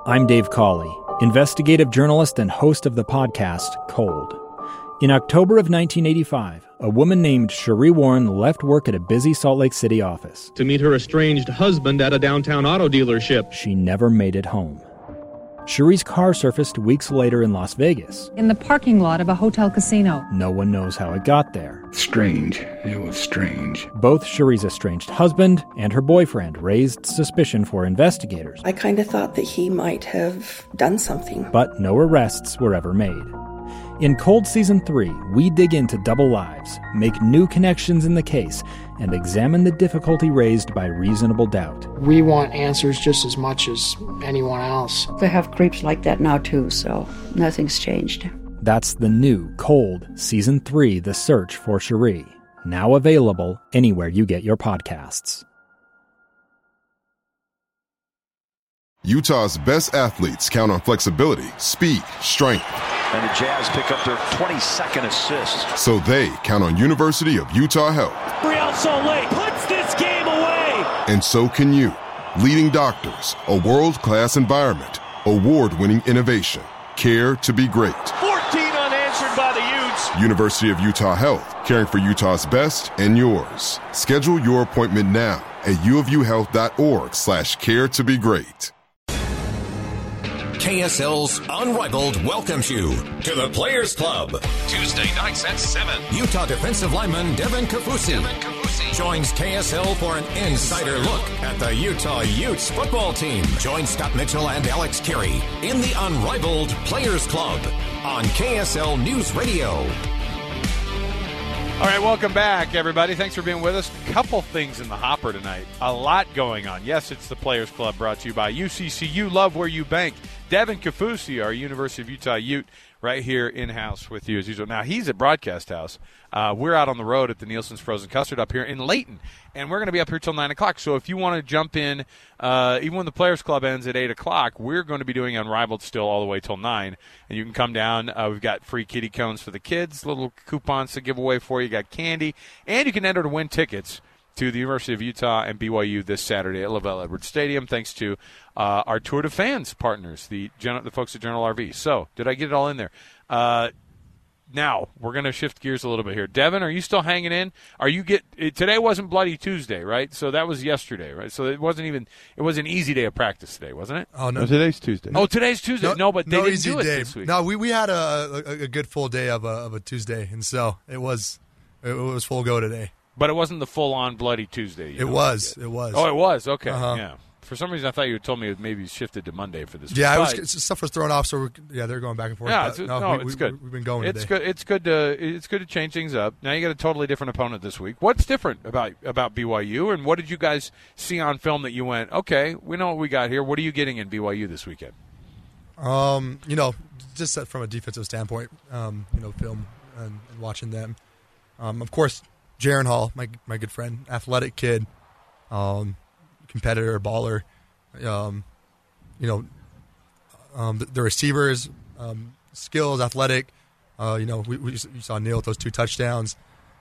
I'm Dave Cawley, investigative journalist and host of the podcast Cold. In October of 1985, a woman named Sheree Warren left work at a busy Salt Lake City office to meet her estranged husband at a downtown auto dealership. She never made it home. Sheree's car surfaced weeks later in Las Vegas. In the parking lot of a hotel casino. No one knows how it got there. Strange. It was strange. Both Sheree's estranged husband and her boyfriend raised suspicion for investigators. I kind of thought that he might have done something. But no arrests were ever made. In Cold Season 3, we dig into double lives, make new connections in the case, and examine the difficulty raised by reasonable doubt. We want answers just as much as anyone else. They have creeps like that now too, so nothing's changed. That's the new Cold Season 3, The Search for Sheree, now available anywhere you get your podcasts. Utah's best athletes count on flexibility, speed, strength. And the Jazz pick up their 22nd assist. So they count on University of Utah Health. Real Salt Lake puts this game away. And so can you. Leading doctors, a world-class environment, award-winning innovation, care to be great. 14 unanswered by the Utes. University of Utah Health, caring for Utah's best and yours. Schedule your appointment now at uofuhealth.org/care to be great. KSL's Unrivaled welcomes you to the Players Club. Tuesday nights at 7. Utah defensive lineman Devin Kafusi joins KSL for an insider look at the Utah Utes football team. Join Scott Mitchell and Alex Carey in the Unrivaled Players Club on KSL News Radio. All right, welcome back, everybody. Thanks for being with us. A couple things in the hopper tonight. A lot going on. Yes, it's the Players Club brought to you by UCCU. Love where you bank. Devin Kafusi, our University of Utah Ute, right here in-house with you as usual. Now, he's at Broadcast House. We're out on the road at the Nielsen's Frozen Custard up here in Layton, and we're going to be up here till 9 o'clock. So if you want to jump in, even when the Players Club ends at 8 o'clock, we're going to be doing Unrivaled still all the way till 9. And you can come down. We've got free kitty cones for the kids, little coupons to give away for you. You got candy, and you can enter to win tickets to the University of Utah and BYU this Saturday at LaVell Edwards Stadium, thanks to our Tour de Fans partners, the folks at General RV. So, did I get it all in there? Now, we're going to shift gears a little bit here. Devin, are you still hanging in? Today wasn't Bloody Tuesday, right? So that was yesterday, right? So it was an easy day of practice today, wasn't it? Oh, no. Today's Tuesday. Oh, today's Tuesday. No, but they didn't do it day. This week. No, we had a good full day of a Tuesday, and so it was full go today. But it wasn't the full-on Bloody Tuesday. It was. Oh, it was? Okay, Uh-huh. Yeah. For some reason, I thought you had told me it maybe shifted to Monday for this week. Yeah, stuff was thrown off, so they're going back and forth. Yeah, it's good. We've been going It's today. good. It's good to change things up. Now you got a totally different opponent this week. What's different about BYU, and what did you guys see on film that you went, okay, we know what we got here. What are you getting in BYU this weekend? Just from a defensive standpoint, film and watching them. Of course, Jaren Hall, my good friend, athletic kid, competitor, baller. The receivers, skills, athletic. We saw Neil with those 2 touchdowns.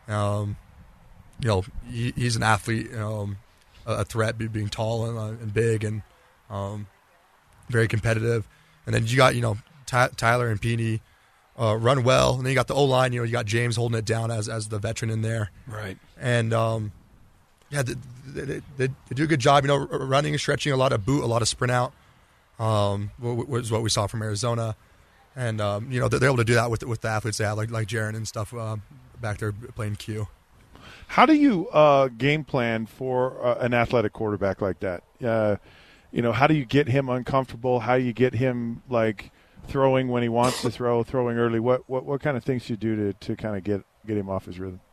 He's an athlete, a threat, being tall and big and very competitive. And then you got Tyler and Peeny. Run well, and then you got the O-line. You got James holding it down as the veteran in there, right? And they do a good job. Running and stretching, a lot of boot, a lot of sprint out. Was what we saw from Arizona, and they're able to do that with the athletes they have, like Jaren and stuff back there playing Q. How do you game plan for an athletic quarterback like that? How do you get him uncomfortable? How do you get him throwing when he wants to throw, throwing early? What kind of things do you do to kind of get him off his rhythm?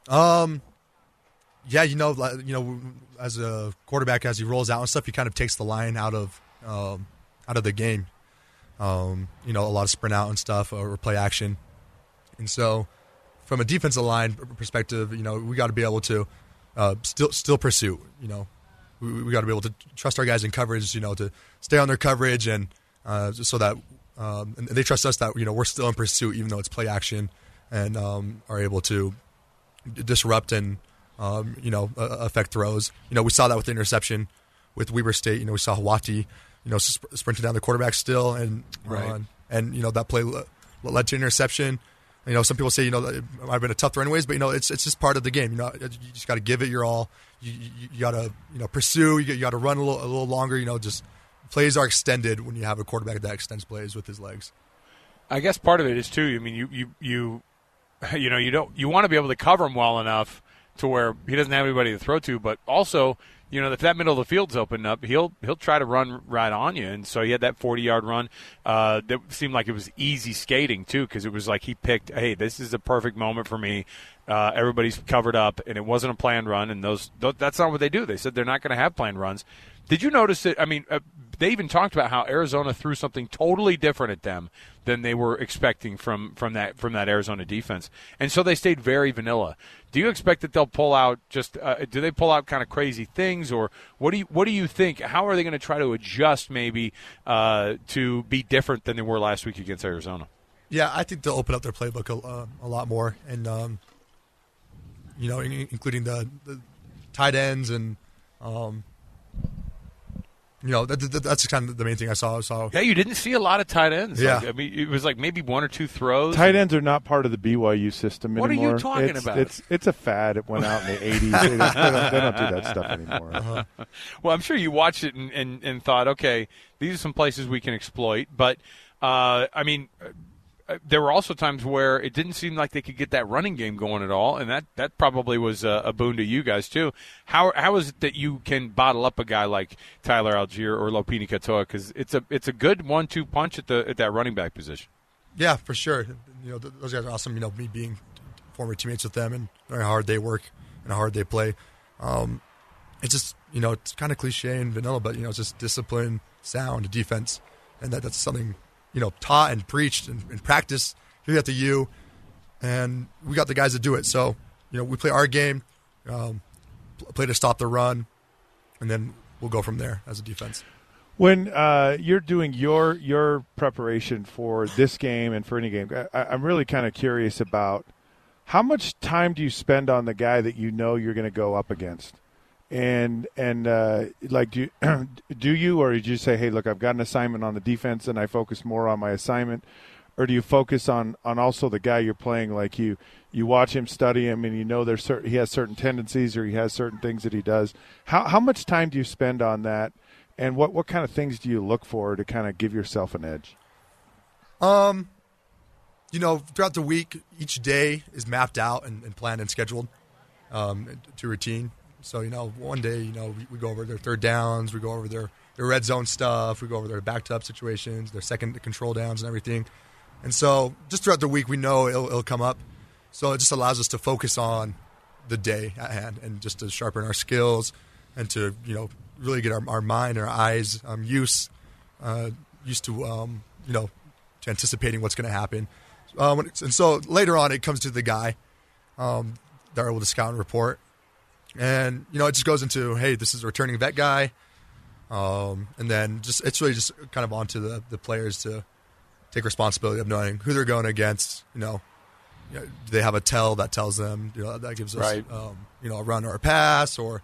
As a quarterback, as he rolls out and stuff, he kind of takes the line out of the game. A lot of sprint out and stuff or play action. And so, from a defensive line perspective, we got to be able to still pursue. We got to be able to trust our guys in coverage. To stay on their coverage and so that. And they trust us that we're still in pursuit, even though it's play action, and are able to disrupt and affect throws. We saw that with the interception with Weber State. We saw Hawati sprinting down the quarterback still, and that play led to an interception. Some people say, it might have been a tough throw anyways, but, it's just part of the game. You just got to give it your all. You got to, pursue. You got to run a little longer. Just plays are extended when you have a quarterback that extends plays with his legs. I guess part of it is too. I mean, you want to be able to cover him well enough to where he doesn't have anybody to throw to, but also, if that middle of the field's opened up, he'll try to run right on you. And so he had that 40-yard run. That seemed like it was easy skating, too, because it was like he picked, hey, this is a perfect moment for me. Everybody's covered up, and it wasn't a planned run. And that's not what they do. They said they're not going to have planned runs. Did you notice that? I mean, they even talked about how Arizona threw something totally different at them than they were expecting from that Arizona defense, and so they stayed very vanilla. Do you expect that they'll pull out do they pull out kind of crazy things, or what do you think? How are they going to try to adjust maybe to be different than they were last week against Arizona? Yeah, I think they'll open up their playbook a lot more, and including the tight ends and. That's kind of the main thing I saw. Yeah, you didn't see a lot of tight ends. Yeah. It was like maybe one or two throws. Tight ends are not part of the BYU system anymore. What are you talking about? It's a fad. It went out in the 80s. They don't do that stuff anymore. Uh-huh. Well, I'm sure you watched it and thought, okay, these are some places we can exploit. But, there were also times where it didn't seem like they could get that running game going at all, and that probably was a boon to you guys too. How is it that you can bottle up a guy like Tyler Algier or Lopini Katoa? Because it's a good 1-2 punch at that running back position. Yeah, for sure. Those guys are awesome. Me being former teammates with them and how hard they work and how hard they play. It's just it's kind of cliche and vanilla, but it's just discipline, sound, defense, and that's something. Taught and preached and practiced here at the U, and we got the guys to do it. So, we play our game, play to stop the run, and then we'll go from there as a defense. When you're doing your preparation for this game and for any game, I'm really kind of curious about how much time do you spend on the guy that you're going to go up against? And like, do you, or did you say, hey, look, I've got an assignment on the defense and I focus more on my assignment, or do you focus on also the guy you're playing? Like you watch him, study him, and he has certain tendencies or he has certain things that he does. How much time do you spend on that, and what kind of things do you look for to kind of give yourself an edge? Throughout the week, each day is mapped out and planned and scheduled to routine. So, one day, we go over their third downs, we go over their red zone stuff, we go over their backed-up situations, their second control downs and everything. And so just throughout the week, we know it'll come up. So it just allows us to focus on the day at hand and just to sharpen our skills and to, really get our mind and our eyes used to, to anticipating what's going to happen. And so later on, it comes to the guy that are able to scout and report. And, it just goes into, hey, this is a returning vet guy. And then it's really just kind of onto the players to take responsibility of knowing who they're going against. Do they have a tell that tells them, that gives us, right. A run or a pass or,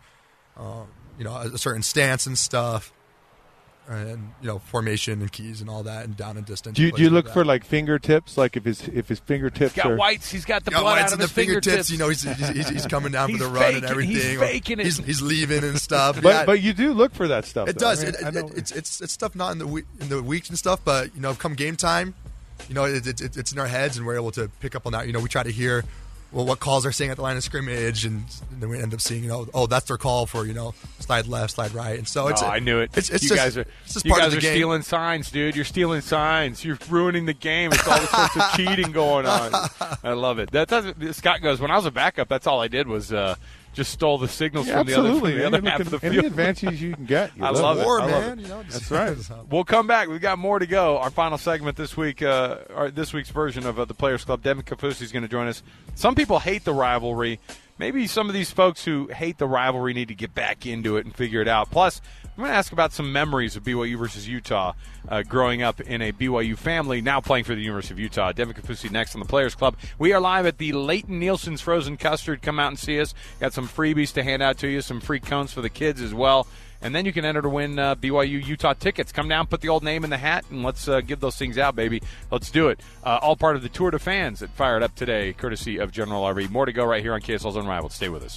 a certain stance and stuff. And formation and keys and all that, and down and distance. Do you look for like fingertips? Like if his fingertips he's got whites, he's got the blood out of his fingertips. He's coming down for the run and everything. He's faking it. He's leaving and stuff. But you do look for that stuff. It does. It's stuff not in the weeks and stuff, but come game time, it's in our heads and we're able to pick up on that. We try to hear. Well, what calls they're saying at the line of scrimmage, and then we end up seeing, that's their call for, slide left, slide right, and so it's. I knew it. It's you just, guys are stealing signs, dude. You're stealing signs. You're ruining the game. It's all sorts of cheating going on. I love it. Scott goes, when I was a backup, that's all I did was just stole the signals from the other half of the field. Any advantages you can get. I love it. Man. That's right. We'll come back. We've got more to go. Our final segment this week, this week's version of the Players Club. Devin Kaufusi is going to join us. Some people hate the rivalry. Maybe some of these folks who hate the rivalry need to get back into it and figure it out. Plus, I'm going to ask about some memories of BYU versus Utah growing up in a BYU family, now playing for the University of Utah. Devin Kaufusi next on the Players Club. We are live at the Leighton Nielsen's Frozen Custard. Come out and see us. Got some freebies to hand out to you, some free cones for the kids as well. And then you can enter to win BYU Utah tickets. Come down, put the old name in the hat, and let's give those things out, baby. Let's do it. All part of the Tour de Fans that fired up today, courtesy of General RV. More to go right here on KSL's Unrivaled. Stay with us.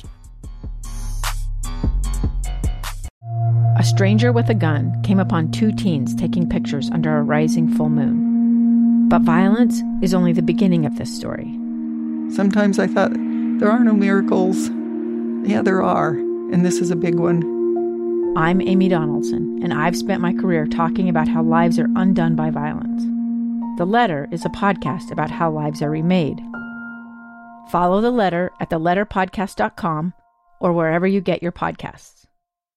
A stranger with a gun came upon 2 teens taking pictures under a rising full moon. But violence is only the beginning of this story. Sometimes I thought, there are no miracles. Yeah, there are, and this is a big one. I'm Amy Donaldson, and I've spent my career talking about how lives are undone by violence. The Letter is a podcast about how lives are remade. Follow The Letter at theletterpodcast.com or wherever you get your podcasts.